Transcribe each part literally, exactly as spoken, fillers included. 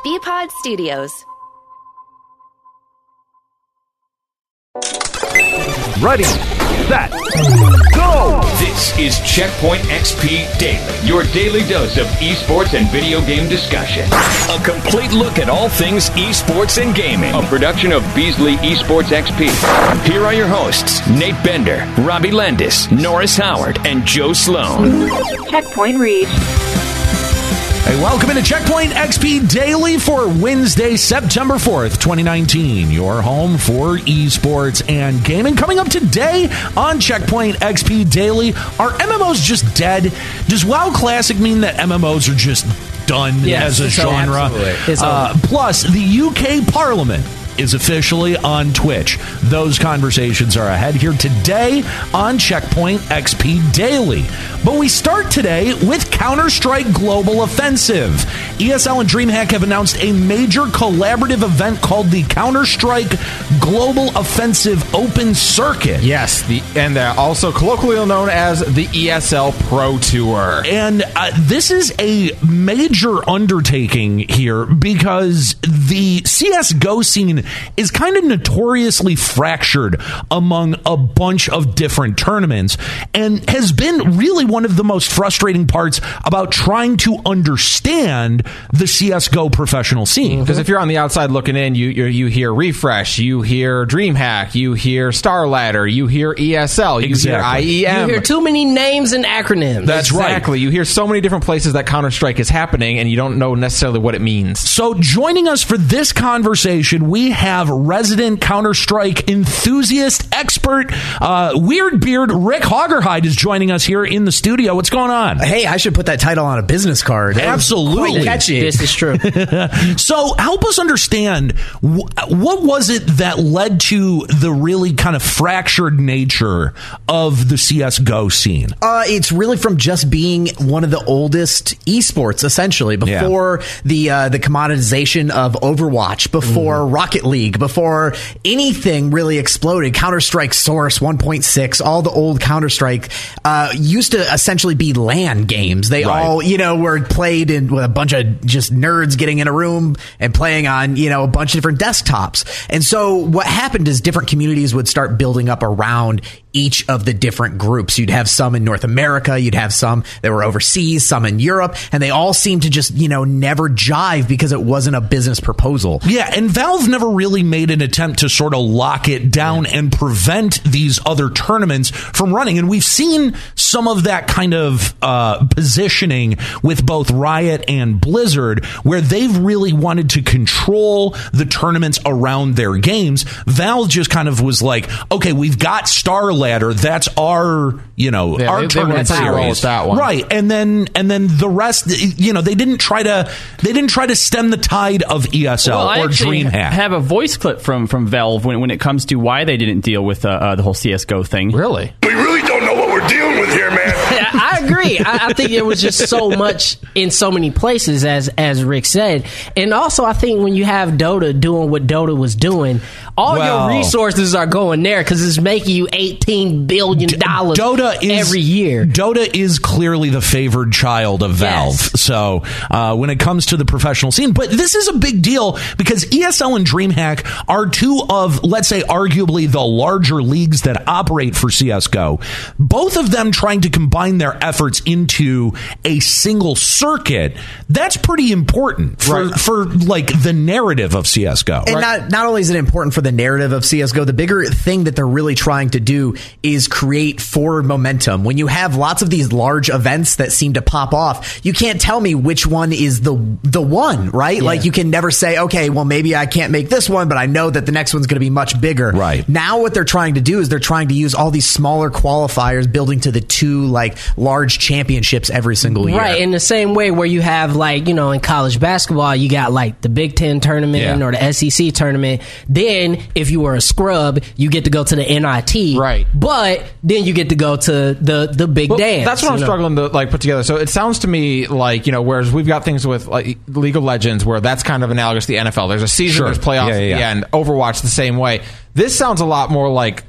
B-Pod Studios. Ready, set, go! This is Checkpoint X P Daily, your daily dose of esports and video game discussion. A complete look at all things esports and gaming. A production of Beasley Esports X P. Here are your hosts, Nate Bender, Robbie Landis, Norris Howard, and Joe Sloan. Checkpoint reached. Hey, welcome into Checkpoint X P Daily for Wednesday, September fourth, twenty nineteen. Your home for esports and gaming. Coming up today on Checkpoint X P Daily, are M M Os just dead? Does WoW Classic mean that M M Os are just done yes, as a genre? Uh, plus, the U K Parliament is officially on Twitch. Those conversations are ahead here today on Checkpoint X P Daily. But we start today with Counter-Strike Global Offensive. E S L and DreamHack have announced a major collaborative event called the Counter-Strike Global Offensive Open Circuit. Yes, the and they're also colloquially known as the E S L Pro Tour. And uh, this is a major undertaking here because the C S G O scene is kind of notoriously fractured among a bunch of different tournaments and has been really one of the most frustrating parts about trying to understand the C S G O professional scene. Because if you're on the outside looking in, you you, you hear Refresh, you hear DreamHack, you hear StarLadder, you hear E S L, you exactly. hear I E M. You hear too many names and acronyms. That's exactly. right. You hear so many different places that Counter-Strike is happening, and you don't know necessarily what it means. So joining us for this conversation, we have resident Counter-Strike enthusiast, expert, uh, Weird Beard Rick Hoggerhide is joining us here in the studio. What's going on? Hey, I should put that title on a business card. Absolutely. Quite catchy. This is true. So help us understand, wh- what was it that led to the really kind of fractured nature of the C S G O scene? Uh, it's really from just being one of the oldest esports, essentially. Before yeah. the uh, the commoditization of Overwatch, before mm. Rocket League, before anything really exploded, Counter-Strike Source one point six, all the old Counter-Strike uh, used to essentially be LAN games. They right. all, you know, were played in with a bunch of just nerds getting in a room and playing on, you know, a bunch of different desktops. And so what happened is different communities would start building up around each of the different groups. You'd have some in North America, you'd have some that were overseas, some in Europe, and they all seemed to just, you know, never jive because it wasn't a business proposal. Yeah, and Valve never really made an attempt to sort of lock it down and prevent these other tournaments from running. And we've seen some of that kind of uh, positioning with both Riot and Blizzard, where they've really wanted to control the tournaments around their games. Valve just kind of was like, okay, we've got StarLadder, that's our, you know, yeah, our they, tournament they series, that one. right? And then and then the rest, you know, they didn't try to they didn't try to stem the tide of E S L well, or I DreamHack. Have a voice clip from from Valve when when it comes to why they didn't deal with uh, uh, the whole C S G O thing. Really? We really don't know what we're dealing with here, man. I agree. I, I think there was just so much in so many places, as as Rick said, and also I think when you have Dota doing what Dota was doing, all well, your resources are going there because it's making you eighteen billion dollars Dota is, every year. Dota is clearly the favored child of Valve. Yes. So uh, when it comes to the professional scene, but this is a big deal because E S L and DreamHack are two of, let's say, arguably the larger leagues that operate for C S G O. Both of them trying to combine their efforts into a single circuit. That's pretty important for, right. for like the narrative of C S G O. And right? not not only is it important for the narrative of C S G O, the bigger thing that they're really trying to do is create forward momentum. When you have lots of these large events that seem to pop off, you can't tell me which one is the the one, right? Yeah. Like you can never say, okay, well maybe I can't make this one, but I know that the next one's going to be much bigger. Right. Now what they're trying to do is they're trying to use all these smaller qualifiers building to the two like large championships every single year. Right, in the same way where you have like, you know, in college basketball, you got like the Big Ten tournament yeah. or the S E C tournament. Then if you were a scrub, you get to go to the N I T. Right. But then you get to go to the, the big well, dance. That's what I'm know? struggling to like put together. So it sounds to me like, you know, whereas we've got things with like League of Legends where that's kind of analogous to the N F L. There's a season, sure. there's playoffs yeah, yeah, at the yeah. end. Overwatch the same way. This sounds a lot more like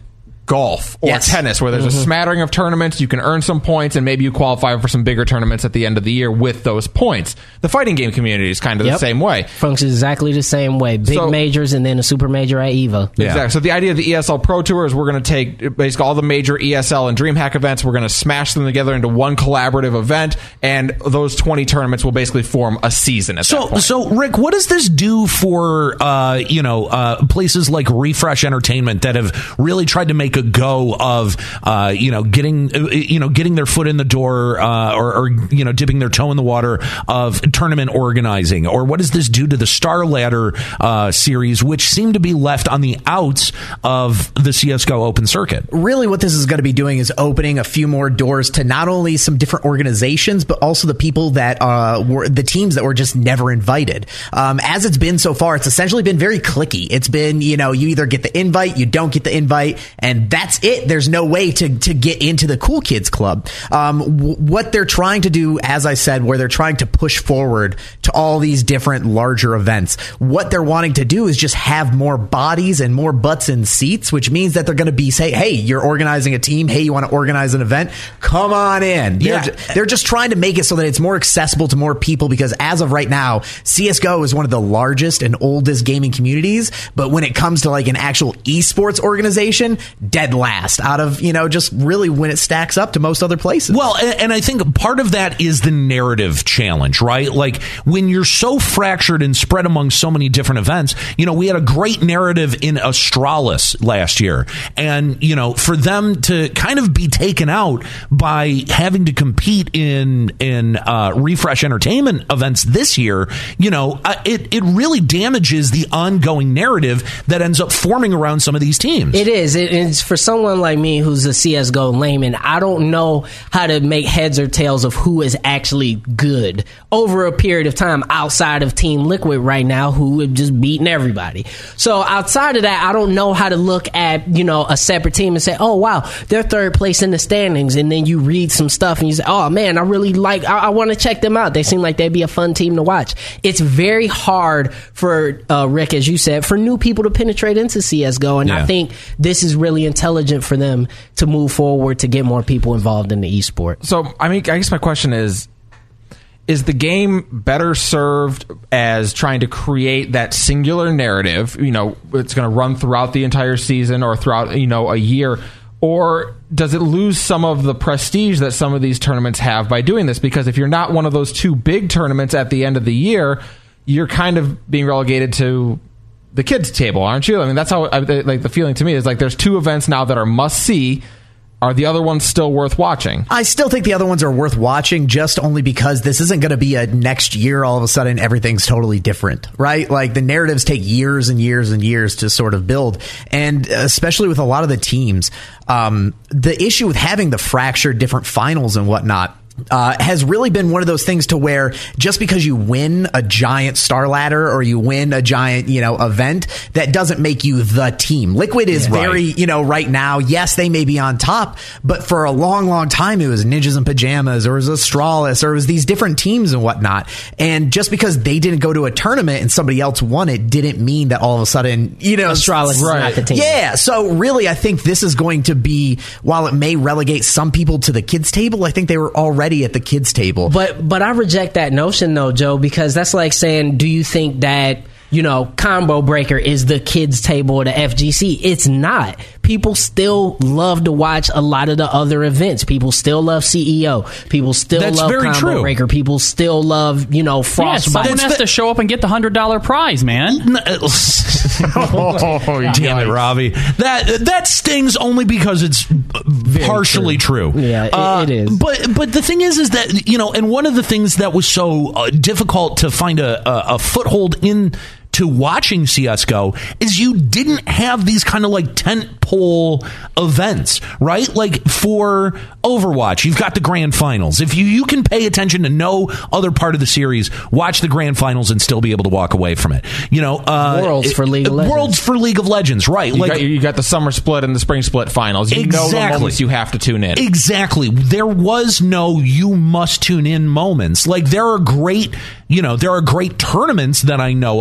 golf or Yes. tennis, where there's Mm-hmm. a smattering of tournaments. You can earn some points, and maybe you qualify for some bigger tournaments at the end of the year with those points. The fighting game community is kind of Yep. the same way. Functions exactly the same way. Big So- majors and then a super major at EVO. Yeah. Exactly. So the idea of the E S L Pro Tour is we're going to take basically all the major E S L and DreamHack events. We're going to smash them together into one collaborative event, and those twenty tournaments will basically form a season at that So, point. so Rick, what does this do for uh, you know uh, places like Refresh Entertainment that have really tried to make a go of uh, you know getting uh, you know getting their foot in the door uh, or, or you know dipping their toe in the water of tournament organizing? Or what does this do to the Star Ladder uh, series, which seem to be left on the outs of the C S G O Open Circuit? Really what this is going to be doing is opening a few more doors to not only some different organizations, but also the people that uh, were the teams that were just never invited. Um, as it's been so far, it's essentially been very cliquey. It's been, you know, you either get the invite, you don't get the invite, and that's it. There's no way to, to get into the Cool Kids Club. Um, w- what they're trying to do, as I said, where they're trying to push forward to all these different larger events, what they're wanting to do is just have more bodies and more butts in seats, which means that they're going to be say, hey, you're organizing a team. Hey, you want to organize an event? Come on in. They're, Yeah. ju- they're just trying to make it so that it's more accessible to more people, because as of right now, C S G O is one of the largest and oldest gaming communities. But when it comes to like an actual esports organization, dead last out of, you know, just really when it stacks up to most other places. Well, and, and I think part of that is the narrative challenge, right? Like when you're so fractured and spread among so many different events, you know, we had a great narrative in Astralis last year. And, you know, for them to kind of be taken out by having to compete in, in uh, Refresh Entertainment events this year, you know, uh, it, it really damages the ongoing narrative that ends up forming around some of these teams. It is. It is for someone like me who's a C S G O layman. I don't know how to make heads or tails of who is actually good over a period of time outside of Team Liquid right now, who have just beaten everybody. So outside of that, I don't know how to look at, you know, a separate team and say, oh, wow, they're third place in the standings. And then you read some stuff and you say, oh, man, I really like, I, I want to check them out. They seem like they'd be a fun team to watch. It's very hard for, uh, Rick, as you said, for new people to penetrate into C S G O. And Yeah. I think this is really intelligent for them to move forward to get more people involved in the esport. So, I mean, I guess my question is, is the game better served as trying to create that singular narrative, you know, it's going to run throughout the entire season or throughout, you know, a year, or does it lose some of the prestige that some of these tournaments have by doing this? Because if you're not one of those two big tournaments at the end of the year, you're kind of being relegated to the kids' table, aren't you? I mean, that's how, I, like, the feeling to me is like there's two events now that are must-see. Are the other ones still worth watching? I still think the other ones are worth watching, just only because this isn't going to be a next year all of a sudden everything's totally different, right? Like the narratives take years and years and years to sort of build. And especially with a lot of the teams, um, the issue with having the fractured different finals and whatnot Uh, has really been one of those things to where just because you win a giant Star Ladder or you win a giant, you know, event, that doesn't make you the team. Liquid is Yeah. very, Right. you know, right now, yes, they may be on top, but for a long, long time, it was Ninjas in Pajamas or it was Astralis or it was these different teams and whatnot. And just because they didn't go to a tournament and somebody else won it didn't mean that all of a sudden, you know, Astralis is not the team. Yeah. So really, I think this is going to be, while it may relegate some people to the kids table, I think they were already at the kids table. But but I reject that notion though, Joe, because that's like saying, do you think that, you know, Combo Breaker is the kids table of the F G C? It's not. People still love to watch a lot of the other events. People still love C E O. People still That's love very Combo true. Breaker. People still love, you know, Yeah, Frostbite. someone has to show up and get the hundred dollar prize, man. Oh, damn it, Robbie. That that stings only because it's partially true. Yeah, it- Uh, it is. But but the thing is, is that, you know, and one of the things that was so uh, difficult to find a, a, a foothold in to watching C S G O is you didn't have these kind of like tent pole events, right? Like for Overwatch, you've got the grand finals. If you, you can pay attention to no other part of the series, watch the grand finals and still be able to walk away from it. You know, uh, Worlds for League of Legends. Worlds for League of Legends, right? You, like got, you got the summer split and the spring split finals. You know the Exactly. moments you have to tune in. Exactly. There was no you must tune in moments. Like there are great, you know, there are great tournaments that I know of that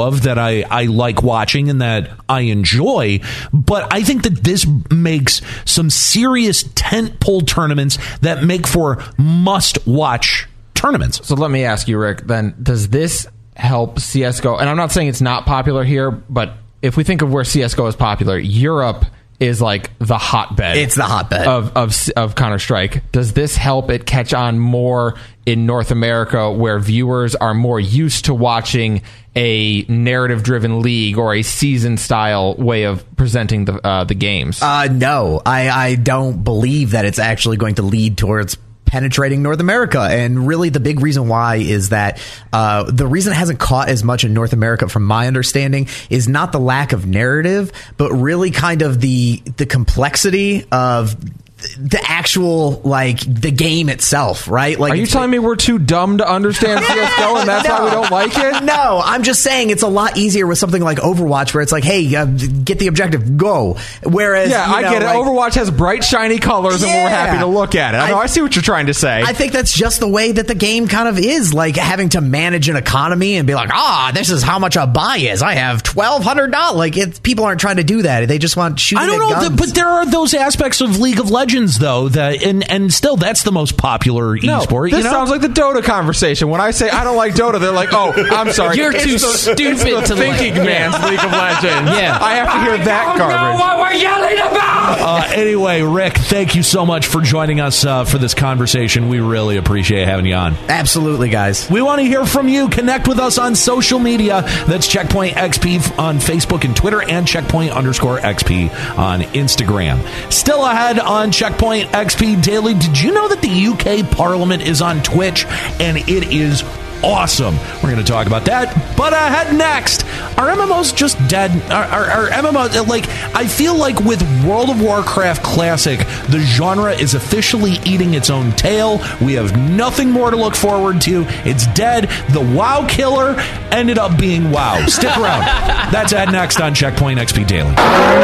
I, I like watching and that I enjoy. But I think that this makes some serious tentpole tournaments that make for must-watch tournaments. So let me ask you, Rick, then, does this help C S G O? And I'm not saying it's not popular here, but if we think of where C S G O is popular, Europe is like the hotbed. It's the hotbed of of, of Counter-Strike. Does this help it catch on more in North America, where viewers are more used to watching a narrative-driven league or a season-style way of presenting the uh, the games? Uh, no, I, I don't believe that it's actually going to lead towards penetrating North America. And really the big reason why is that uh, the reason it hasn't caught as much in North America, from my understanding, is not the lack of narrative, but really kind of the the complexity of the actual, like, the game itself, right? Like, are you telling me we're too dumb to understand C S G O and that's no, why we don't like it? No, I'm just saying it's a lot easier with something like Overwatch, where it's like, hey, uh, get the objective, go. Whereas, yeah, you I know, get it. like, Overwatch has bright, shiny colors, yeah, and we're happy to look at it. I know. I, I see what you're trying to say. I think that's just the way that the game kind of is, like having to manage an economy and be like, ah, this is how much a buy is. I have twelve hundred dollars. Like, it's, people aren't trying to do that. They just want shooting. I don't at know, guns. the, but there are those aspects of League of Legends, though, that and and still that's the most popular no, esport. This you know? sounds like the Dota conversation. When I say I don't like Dota, they're like, "Oh, I'm sorry, You're it's too the, stupid it's the to thinking like. man's Yeah. League of Legends." Yeah. I have to hear that garbage. What we're yelling about? Uh, anyway, Rick, thank you so much for joining us uh, for this conversation. We really appreciate having you on. Absolutely, guys. We want to hear from you. Connect with us on social media. That's Checkpoint X P on Facebook and Twitter, and Checkpoint underscore X P on Instagram. Still ahead on Checkpoint X P Daily. Did you know that the U K Parliament is on Twitch? And it is awesome. We're going to talk about that. But ahead next, are M M Os just dead? Are, are, are M M Os, like, I feel like with World of Warcraft Classic, the genre is officially eating its own tail. We have nothing more to look forward to. It's dead. The WoW killer ended up being WoW. Stick around. That's ahead next on Checkpoint X P Daily.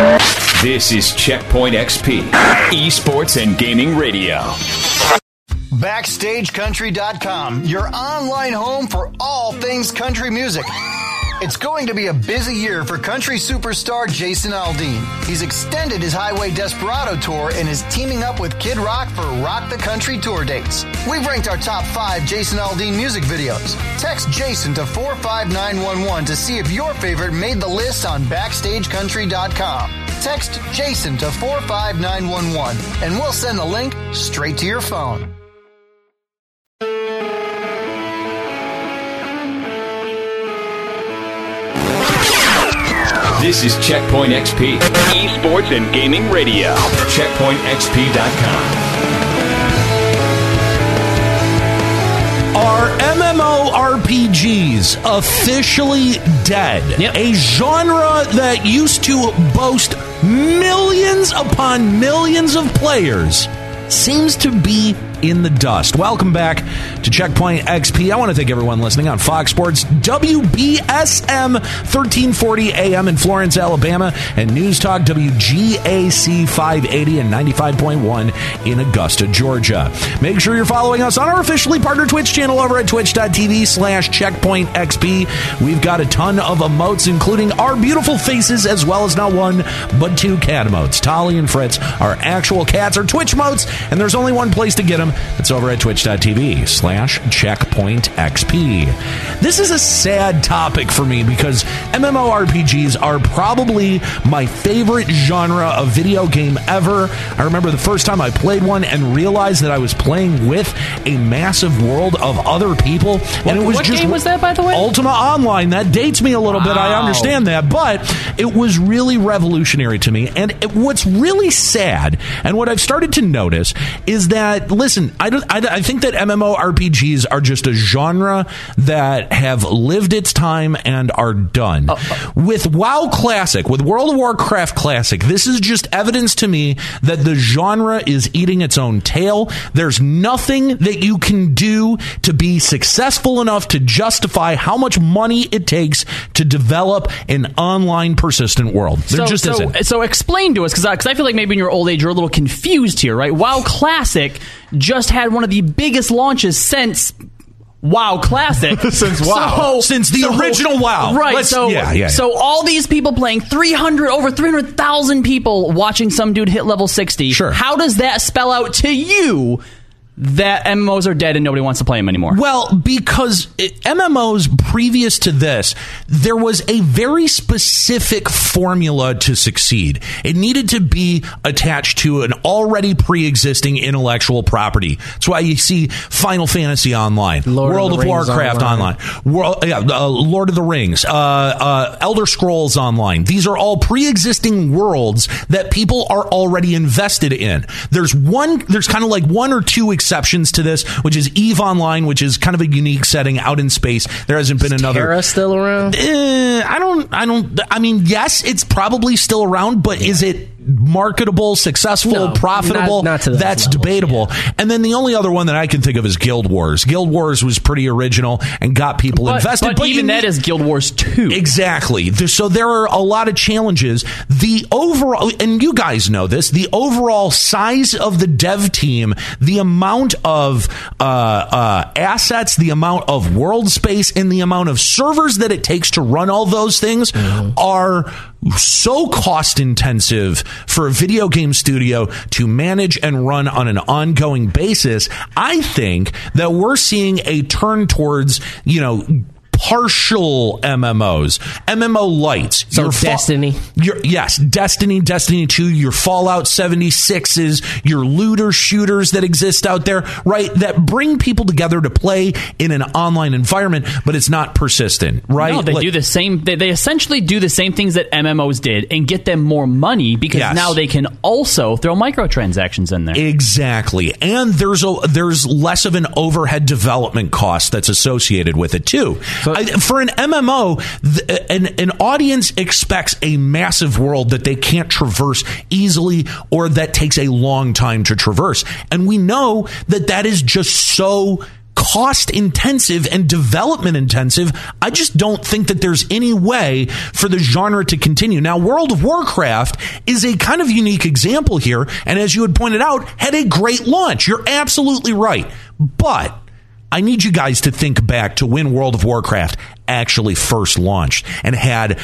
This is Checkpoint X P, esports and gaming radio. Backstage Country dot com, your online home for all things country music. It's going to be a busy year for country superstar Jason Aldean. He's extended his Highway Desperado tour and is teaming up with Kid Rock for Rock the Country tour dates. We've ranked our top five Jason Aldean music videos. Text Jason to four five nine one one to see if your favorite made the list on Backstage Country dot com. Text Jason to four five nine one one and we'll send the link straight to your phone. This is Checkpoint X P, esports and gaming radio. Checkpoint X P dot com. Are M M O R P Gs officially dead? Yep. A genre that used to boast millions upon millions of players seems to be in the dust. Welcome back to Checkpoint X P. I want to thank everyone listening on Fox Sports W B S M thirteen forty A M in Florence, Alabama, and News Talk W G A C five eighty and ninety-five point one in Augusta, Georgia. Make sure you're following us on our officially partnered Twitch channel over at twitch.tv slash Checkpoint XP. We've got a ton of emotes, including our beautiful faces, as well as not one, but two cat emotes. Tolly and Fritz are actual cats, or Twitch emotes, and there's only one place to get them. It's over at twitch.tv slash Checkpoint XP. This is a sad topic for me because MMORPGs are probably my favorite genre of video game ever. I remember the first time I played one and realized that I was playing with a massive world of other people. And it was what just game was that, by the way? Ultima Online. That dates me a little bit. I Wow. understand that. But it was really revolutionary to me. And it, what's really sad, and what I've started to notice, is that, listen, I, don't, I, I think that MMORPGs are just a genre that have lived its time and are done. Uh, uh, with WoW Classic, with World of Warcraft Classic, this is just evidence to me that the genre is eating its own tail. There's nothing that you can do to be successful enough to justify how much money it takes to develop an online persistent world. There so, just so, isn't. So explain to us, because I, 'cause I feel like maybe in your old age you're a little confused here, right? WoW Classic just had one of the biggest launches since WoW Classic. Since WoW. So, Since the so, original WoW. Right. Let's, so, yeah, yeah, so all these people playing, three hundred over three hundred thousand people watching some dude hit level sixty. Sure. How does that spell out to you that M M Os are dead and nobody wants to play them anymore? Well, because it, M M Os previous to this, there was a very specific formula to succeed. It needed to be attached to an already pre-existing intellectual property. That's why you see Final Fantasy Online, Lord World of, of the Warcraft Online, online. World, yeah, uh, Lord of the Rings, uh, uh, Elder Scrolls Online. These are all pre-existing worlds that people are already invested in. There's one, there's kind of like one or two exceptions to this, which is EVE Online, which is kind of a unique setting out in space. There hasn't been Is another. Terra still around? Uh, I don't. I don't. I mean, yes, it's probably still around, but yeah. is it marketable, successful, No, profitable? not- not to those That's levels, debatable. yeah. And then the only other one that I can think of is Guild Wars. Guild Wars was pretty original and got people but, invested. But, even you that need- is Guild Wars two. Exactly. There- So there are a lot of challenges. The overall, and you guys know this, the overall size of the dev team, the amount of uh, uh, assets, the amount of world space, and the amount of servers that it takes to run all those things mm-hmm. are so cost intensive for a video game studio to manage and run on an ongoing basis. I think that we're seeing a turn towards, you know, partial M M Os, M M O lights. So your Destiny. Fa- your, yes, Destiny, Destiny two, your Fallout seventy-sixes, your looter shooters that exist out there, right? That bring people together to play in an online environment, but it's not persistent, right? No, they like, do the same. They, they essentially do the same things that M M Os did and get them more money because yes. now they can also throw microtransactions in there. Exactly, and there's a there's less of an overhead development cost that's associated with it too. So, I, for an M M O, th- an, an audience expects a massive world that they can't traverse easily or that takes a long time to traverse. And we know that that is just so cost intensive and development intensive. I just don't think that there's any way for the genre to continue. Now, World of Warcraft is a kind of unique example here. And as you had pointed out, had a great launch. You're absolutely right. But I need you guys to think back to when World of Warcraft actually first launched and had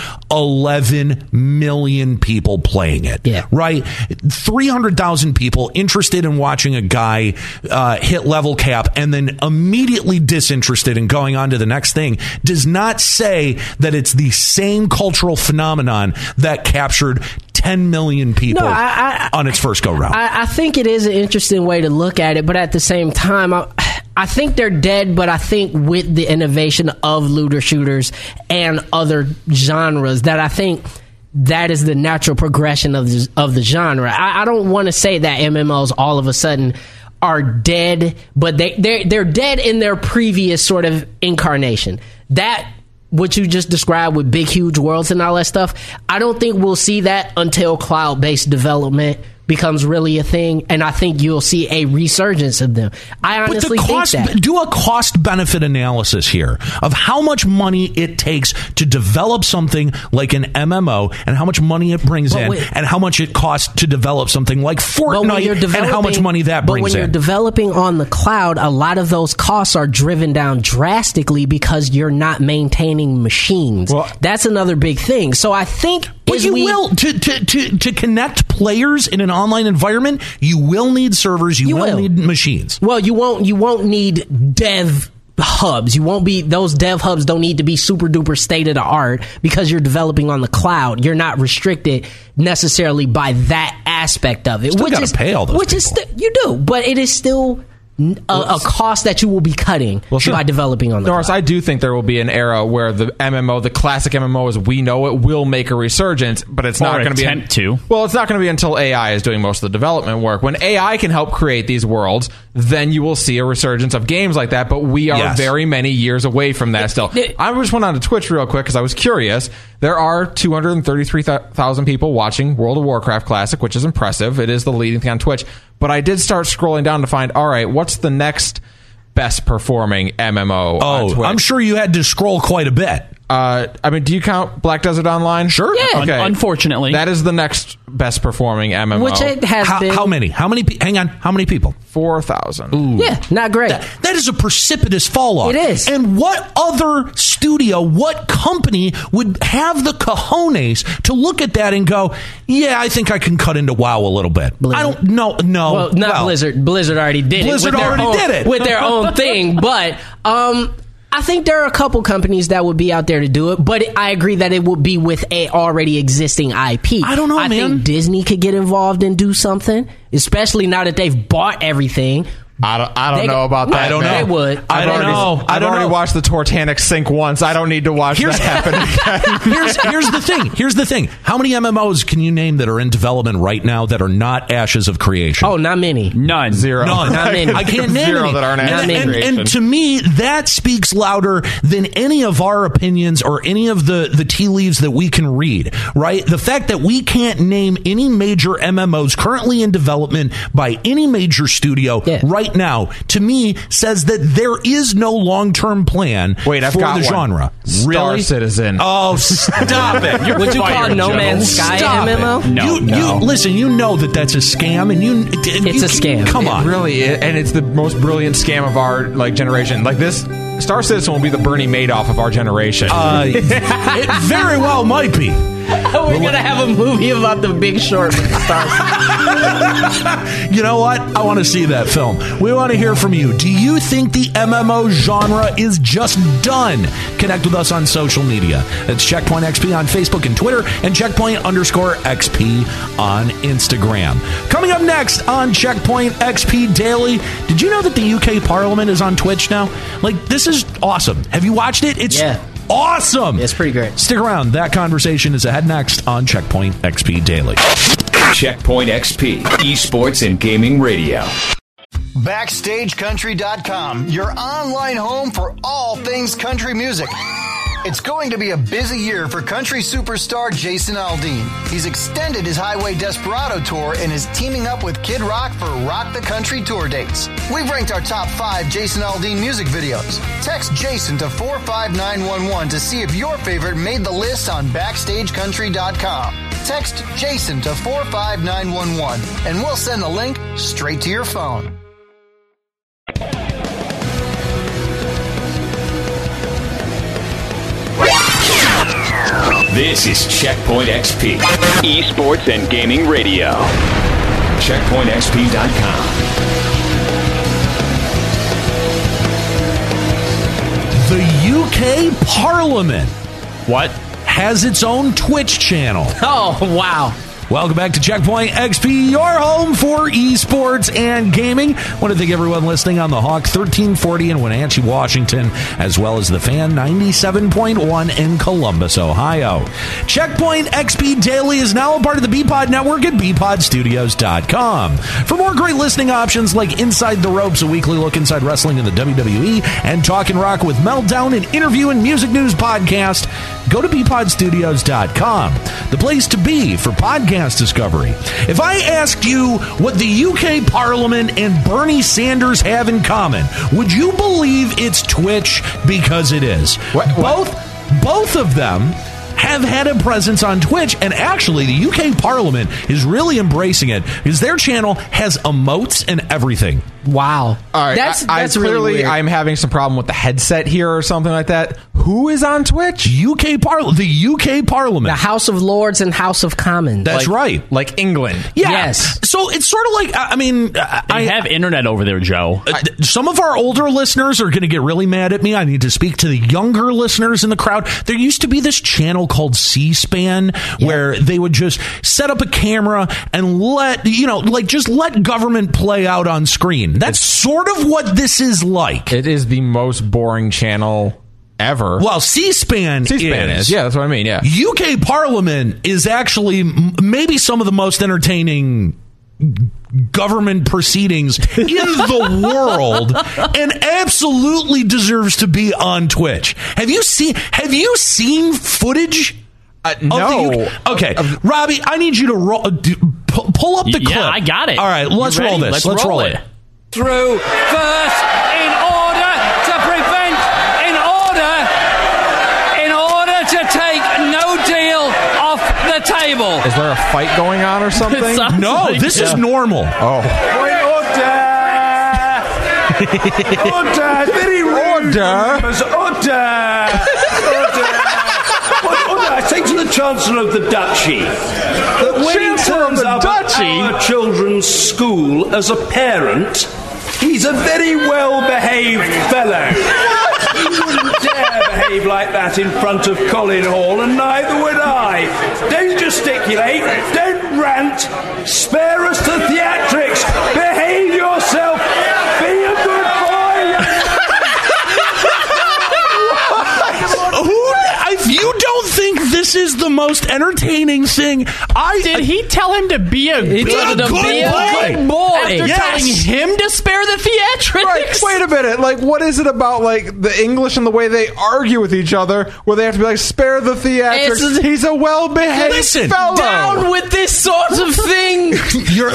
eleven million people playing it. Yeah. Right? three hundred thousand people interested in watching a guy uh, hit level cap and then immediately disinterested in going on to the next thing does not say that it's the same cultural phenomenon that captured ten million people No, I, I, on its first go round. I, I think it is an interesting way to look at it, but at the same time, I, I think they're dead, but I think with the innovation of looter shooters and other genres, that I think that is the natural progression of the, of the genre. I, I don't want to say that M M Os all of a sudden are dead, but they they're, they're dead in their previous sort of incarnation. That what you just described with big, huge worlds and all that stuff, I don't think we'll see that until cloud-based development becomes really a thing, and I think you'll see a resurgence of them. I honestly but the cost, think that. Do a cost-benefit analysis here of how much money it takes to develop something like an M M O and how much money it brings But in wait. and how much it costs to develop something like But when you're Fortnite and how much money that But brings when in. you're developing on the cloud, a lot of those costs are driven down drastically because you're not maintaining machines. Well- That's another big thing. So I think But as you we, will to, to to to connect players in an online environment. You will need servers. You, You will, will. need machines. Well, you won't. You won't need dev hubs. You won't be. Those dev hubs don't need to be super duper state of the art because you're developing on the cloud. You're not restricted necessarily by that aspect of it. Still which gotta is pay all those which is people. sti- you do, but it is still a, a cost that you will be cutting Well, sure. by developing on the Norris, cloud. I do think there will be an era where the M M O, the classic M M O as we know it, will make a resurgence, but it's not Or going to be attempt to. Well, it's not going to be until A I is doing most of the development work. When A I can help create these worlds, then you will see a resurgence of games like that. But we are Yes. very many years away from that still. it- I just went on to Twitch real quick because I was curious. There are two hundred thirty-three thousand people watching World of Warcraft Classic, which is impressive. It is the leading thing on Twitch. But I did start scrolling down to find, all right, what's the next best performing M M O on Oh, Twitch? I'm sure you had to scroll quite a bit. Uh, I mean, do you count Black Desert Online? Sure. Yeah. Okay. Un- unfortunately. That is the next best performing M M O. Which it has How, been. how many? How many? Pe- hang on. How many people? four thousand. Yeah, not great. That, that is a precipitous fall off. It is. And what other studio, what company would have the cojones to look at that and go, yeah, I think I can cut into WoW a little bit? Blizzard. I don't know. No. Well, not well, Blizzard. Blizzard already did Blizzard it. with their already own- did it. with their own thing. But um, I think there are a couple companies that would be out there to do it. But I agree that it would be with a already existing I P. I don't know, I man. think Disney could get involved and do something, especially now that they've bought everything. I don't, I don't They- know about that. I don't man. They would. I I've don't already, know. I I've don't already know. watched the Titanic sink once. I don't need to watch Here's- that happen again. here's here's the thing. Here's the thing. How many M M Os can you name that are in development right now that are not Ashes of Creation? Oh, not many. None. Zero. None. Not many. I can't name Zero any. that aren't and, Ashes of and, Creation. and to me, that speaks louder than any of our opinions or any of the, the tea leaves that we can read, right? The fact that we can't name any major M M Os currently in development by any major studio Yeah. right now, to me, says that there is no long-term plan Wait, I've for got the one. genre. Star Really? Citizen. Oh, stop it. You're Would you call fired, No Joe. Man's Sky Stop M M O? it. No, you, no. You, listen, you know that that's a scam, and you... It's you- a scam. Come on. It really is, and it's the most brilliant scam of our like generation. Like this, Star Citizen will be the Bernie Madoff of our generation. Uh, it very well might be. We're going to have a movie about the Big Short. You know what? I want to see that film. We want to hear from you. Do you think the M M O genre is just done? Connect with us on social media. It's Checkpoint X P on Facebook and Twitter, and Checkpoint underscore X P on Instagram. Coming up next on Checkpoint X P Daily, did you know that the U K Parliament is on Twitch now? Like, this is awesome. Have you watched it? It's Yeah. awesome. It's pretty great. Stick around. That conversation is ahead next on Checkpoint X P Daily. Checkpoint X P, esports and gaming radio. Backstage Country dot com, your online home for all things country music. It's going to be a busy year for country superstar Jason Aldean. He's extended his Highway Desperado tour and is teaming up with Kid Rock for Rock the Country tour dates. We've ranked our top five Jason Aldean music videos. Text Jason to four five nine one one to see if your favorite made the list on Backstage Country dot com. Text Jason to four five nine one one and we'll send the link straight to your phone. This is Checkpoint X P, esports and gaming radio. Checkpoint X P dot com. The U K Parliament What? has its own Twitch channel. Oh, wow. Welcome back to Checkpoint X P, your home for esports and gaming. I want to thank everyone listening on the Hawk thirteen forty in Wenatchee, Washington, as well as the Fan ninety-seven point one in Columbus, Ohio. Checkpoint X P Daily is now a part of the B Pod network at b pod studios dot com. For more great listening options like Inside the Ropes, a weekly look inside wrestling in the W W E, and Talkin' Rock with Meltdown, an interview and music news podcast, go to b pod studios dot com, the place to be for podcast discovery. If I asked you what the U K Parliament and Bernie Sanders have in common, would you believe it's Twitch? Because it is. What- what? Both, both of them have had a presence on Twitch, and actually the U K Parliament is really embracing it because their channel has emotes and everything. Wow. All right, That's, I, that's I, really clearly weird. I'm having some problem with the headset here or something like that. Who is on Twitch? U K Parliament, the U K Parliament. The House of Lords and House of Commons. That's Like- right. Like England. Yeah. Yes. So it's sort of like, I I mean, I I have internet over there, Joe. Uh, th- some of our older listeners are going to get really mad at me. I need to speak to the younger listeners in the crowd. There used to be this channel called C-SPAN where they would just set up a camera and let, you know, like just let government play out on screen. That's sort of what this is like. It is the most boring channel ever. Well, C-SPAN, C-SPAN is. Yeah, that's what I mean. Yeah. U K Parliament is actually m- maybe some of the most entertaining government proceedings in the world, and absolutely deserves to be on Twitch. Have you seen have you seen footage? Uh, of the no. U K? Okay, Robbie, I need you to roll, uh, do, pu- pull up the Yeah, clip. I got it. All right, You let's ready? roll this. Let's Let's roll roll it. it. Through first in order to prevent, in order, in order table. Is there a fight going on or something? No, like this it. is normal. Oh. Order! Order! Very rude. Order. Order! Order! What order? I say to the Chancellor of the Duchy that when he Chancellor of turns the up Duchy? at our children's school as a parent, he's a very well-behaved fellow. He wouldn't dare behave like that in front of Colin Hall, and neither would I. Don't gesticulate, don't rant, spare us the theatrics, behave yourself, be a good boy. Who? If you don't think this is the most entertaining thing, I Did he tell him to be a He good, told him to good be a boy. good boy. after Yes. telling him to spare the theatrics? Right. Wait a minute. Like, what is it about, like, the English and the way they argue with each other where they have to be like, spare the theatrics? It's- He's a well-behaved Listen, fellow. Down with this sort of thing. You're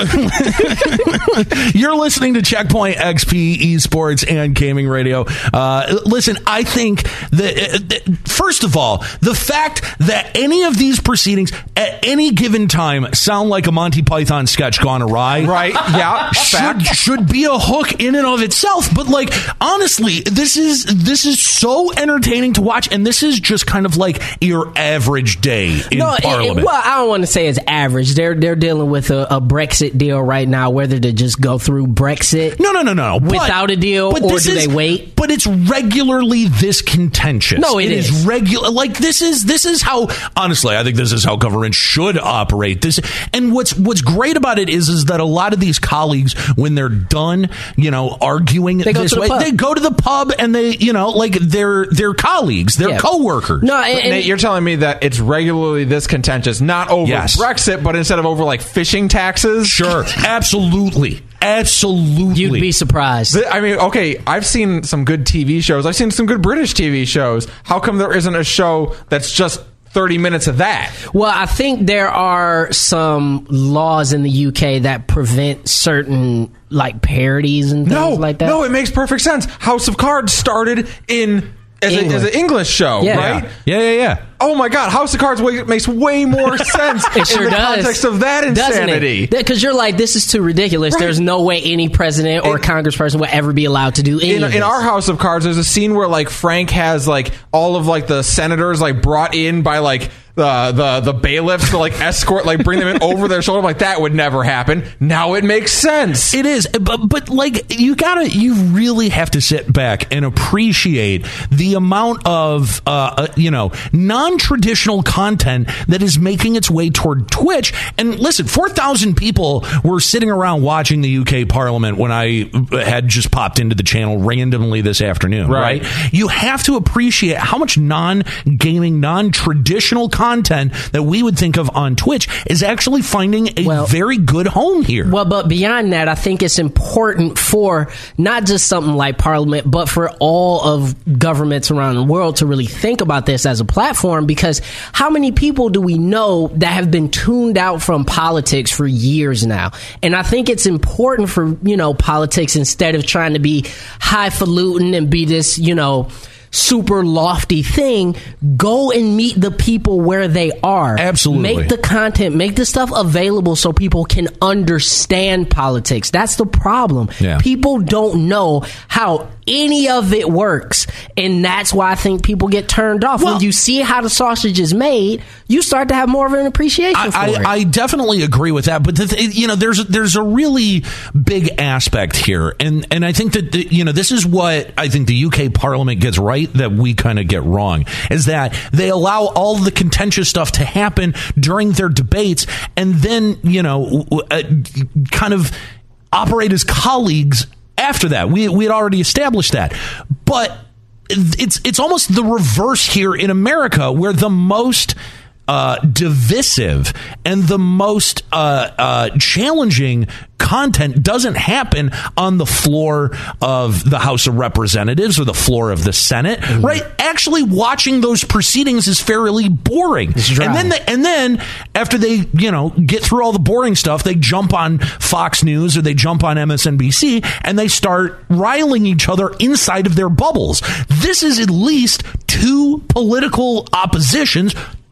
you're listening to Checkpoint X P Esports and Gaming Radio. Uh, listen, I think that, uh, that first of all, the fact that any of these proceedings at any given time sound like a Monty Python sketch gone awry, Right. Yeah. should Fact. should be a hook in and of itself. But like honestly, this is this is so entertaining to watch, and this is just kind of like your average day in No, it- Parliament. it- well, I don't want to say it's average. They're they're dealing with a, a Brexit deal right now, whether to just go through Brexit No, no, no, no. But- without a deal, but or this do is- they wait? But it's regularly this contentious. No, it is is. regular. Like this is this is how honestly, I think this is how government should operate. This and what's what's great about it is is that a lot of these colleagues, when they're done, you know, arguing They go this to the way, pub. they go to the pub and they, you know, like they're they're colleagues, they're Yeah. coworkers. No, and, and Nate, you're telling me that it's regularly this contentious, not over Yes. Brexit, but instead of over like fishing taxes? Sure, absolutely, absolutely. you'd be surprised. Th- I mean, okay, I've seen some good T V shows. I've seen some good British T V shows. How come there isn't a show that's just thirty minutes of that? Well, I think there are some laws in the U K that prevent certain like parodies and things No, like that. no, it makes perfect sense. House of Cards started in as, a, English. as an English show, Yeah. right? Yeah, yeah, yeah. Oh my God, House of Cards way, makes way more sense It sure in the does. context of that insanity. Because you're like, this is too ridiculous. Right. There's no way any president or In- congressperson would ever be allowed to do any In, of in this. our House of Cards, there's a scene where like Frank has like all of like the senators like brought in by like the the the bailiffs to like escort like bring them in over their shoulder. I'm like, that would never happen. Now it makes sense. It is, but but like you gotta, you really have to sit back and appreciate the amount of uh, uh you know non-traditional content that is making its way toward Twitch. And listen, four thousand people were sitting around watching the U K Parliament when I had just popped into the channel randomly this afternoon. Right. Right? You have to appreciate how much non-gaming, non-traditional content that we would think of on Twitch is actually finding a Well- very good home here. Well, but beyond that, I think it's important for not just something like Parliament, but for all of governments around the world to really think about this as a platform, because how many people do we know that have been tuned out from politics for years now? And I think it's important for, you know, politics, instead of trying to be highfalutin and be this, you know, super lofty thing, go and meet the people where they are. Absolutely. Make the content, make the stuff available so people can understand politics. That's the problem. Yeah. People don't know how any of it works, and that's why I think people get turned off. Well- when you see how the sausage is made, you start to have more of an appreciation for I, it. I, I definitely agree with that, but the, th- you know, there's there's a really big aspect here, and and I think that the, you know, this is what I think the U K Parliament gets right that we kind of get wrong, is that they allow all the contentious stuff to happen during their debates, and then you know, w- w- uh, kind of operate as colleagues after that. We we had already established that, but it's it's almost the reverse here in America, where the most uh, divisive and the most uh, uh, challenging content doesn't happen on the floor of the House of Representatives or the floor of the Senate, mm-hmm. right? Actually, watching those proceedings is fairly boring. And then, they, and then after they, you know, get through all the boring stuff, they jump on Fox News or they jump on M S N B C and they start riling each other inside of their bubbles. This is at least two political oppositions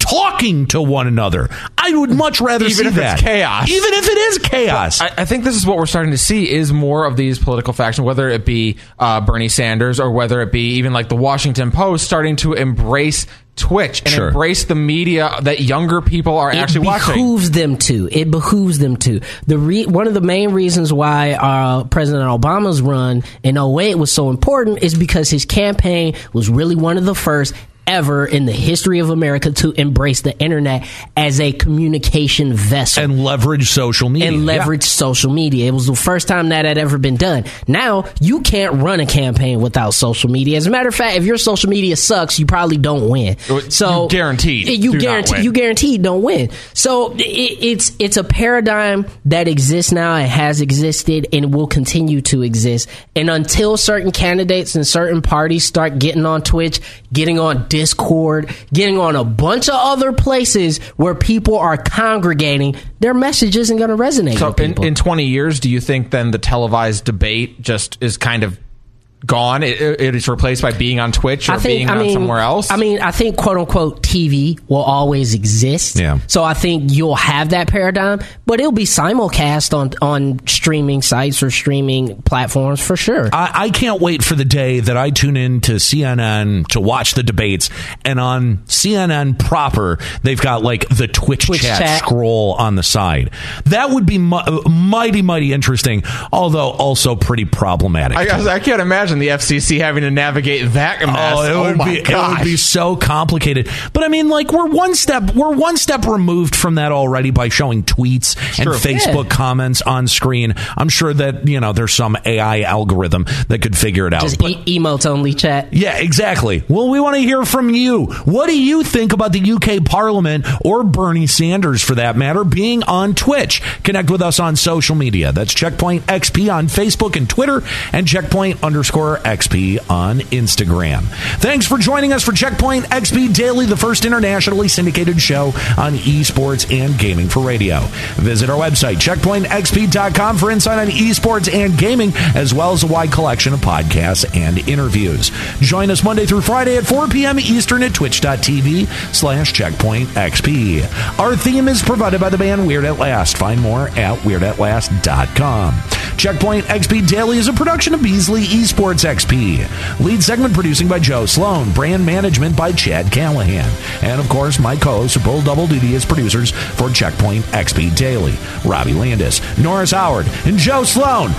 talking to one another. I would much rather Even see if that. it's chaos. Even if it is chaos. I, I think this is what we're starting to see is more of these political factions, whether it be uh, Bernie Sanders or whether it be even like the Washington Post starting to embrace Twitch and Sure. embrace the media that younger people are actually it watching. behooves them to. It behooves them to. The re- one of the main reasons why uh, President Obama's run in oh eight was so important is because his campaign was really one of the first ever in the history of America to embrace the internet as a communication vessel. And leverage social media. And leverage yeah. social media. It was the first time that had ever been done. Now, you can't run a campaign without social media. As a matter of fact, if your social media sucks, you probably don't win. So you guaranteed. You do guarantee. Not win. You guaranteed don't win. So it, it's it's a paradigm that exists now and has existed and will continue to exist. And until certain candidates and certain parties start getting on Twitch, getting on Discord, getting on a bunch of other places where people are congregating, their message isn't going to resonate So with people. in, in twenty years, do you think then the televised debate just is kind of gone? It, it is replaced by being on Twitch or I think, being I on mean, somewhere else? I mean, I think quote unquote T V will always exist. Yeah. So I think you'll have that paradigm, but it'll be simulcast on on streaming sites or streaming platforms for sure. I, I can't wait for the day that I tune in to C N N to watch the debates, and on C N N proper, they've got like the Twitch, Twitch chat, chat. scroll on the side. That would be mu- mighty, mighty interesting, although also pretty problematic. I, I can't imagine the F C C having to navigate that mess. Oh, it would my be gosh. it would be so complicated. But I mean, like we're one step we're one step removed from that already by showing tweets True. and Facebook Yeah. comments on screen. I'm sure that you know there's some A I algorithm that could figure it out. Just But- e- emotes only chat. yeah, exactly. Well, we want to hear from you. What do you think about the U K Parliament or Bernie Sanders, for that matter, being on Twitch? Connect with us on social media. That's Checkpoint X P on Facebook and Twitter, and Checkpoint underscore X P on Instagram. Thanks for joining us for Checkpoint X P Daily, the first internationally syndicated show on esports and gaming for radio. Visit our website, checkpoint x p dot com, for insight on esports and gaming, as well as a wide collection of podcasts and interviews. Join us Monday through Friday at four p.m. Eastern at twitch.tv slash checkpointxp. Our theme is provided by the band Weird At Last. Find more at weird at last dot com. Checkpoint X P Daily is a production of Beasley Esports X P. Lead segment producing by Joe Sloan. Brand management by Chad Callahan. And of course, my co-hosts who pull double duty as producers for Checkpoint X P Daily. Robbie Landis, Norris Howard, and Joe Sloan.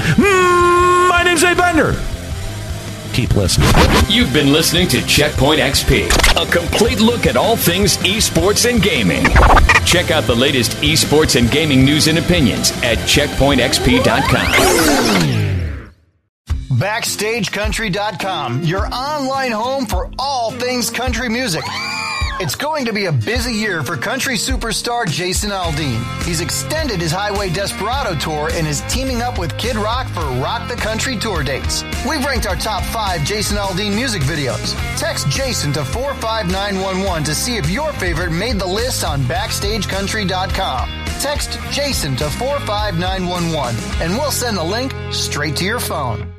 Mm, my name's Dave Bender. Keep listening. You've been listening to Checkpoint X P, a complete look at all things esports and gaming. Check out the latest esports and gaming news and opinions at checkpoint x p dot com. Backstage Country dot com, your online home for all things country music. It's going to be a busy year for country superstar Jason Aldean. He's extended his Highway Desperado tour and is teaming up with Kid Rock for Rock the Country tour dates. We've ranked our top five Jason Aldean music videos. Text Jason to four five nine one one to see if your favorite made the list on Backstage Country dot com. Text Jason to four five nine one one and we'll send the link straight to your phone.